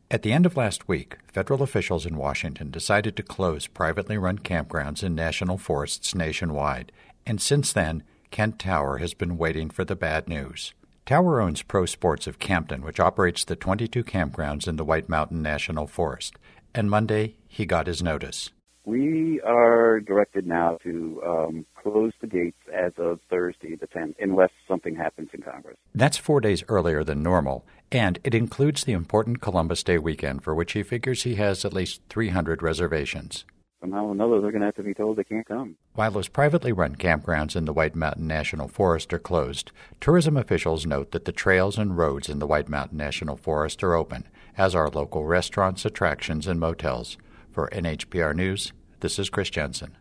At the end of last week, federal officials in Washington decided to close privately run campgrounds in national forests nationwide, and since then, Kent Tower has been waiting for the bad news. Tower owns Pro Sports of Campton, which operates the 22 campgrounds in the White Mountain National Forest, and Monday he got his notice. We are directed now to close the gates as of Thursday the 10th, unless something happens in Congress. That's 4 days earlier than normal, and it includes the important Columbus Day weekend, for which he figures he has at least 300 reservations. Somehow or another, they're going to have to be told they can't come. While those privately run campgrounds in the White Mountain National Forest are closed, tourism officials note that the trails and roads in the White Mountain National Forest are open, as are local restaurants, attractions, and motels. For NHPR News, this is Chris Jensen.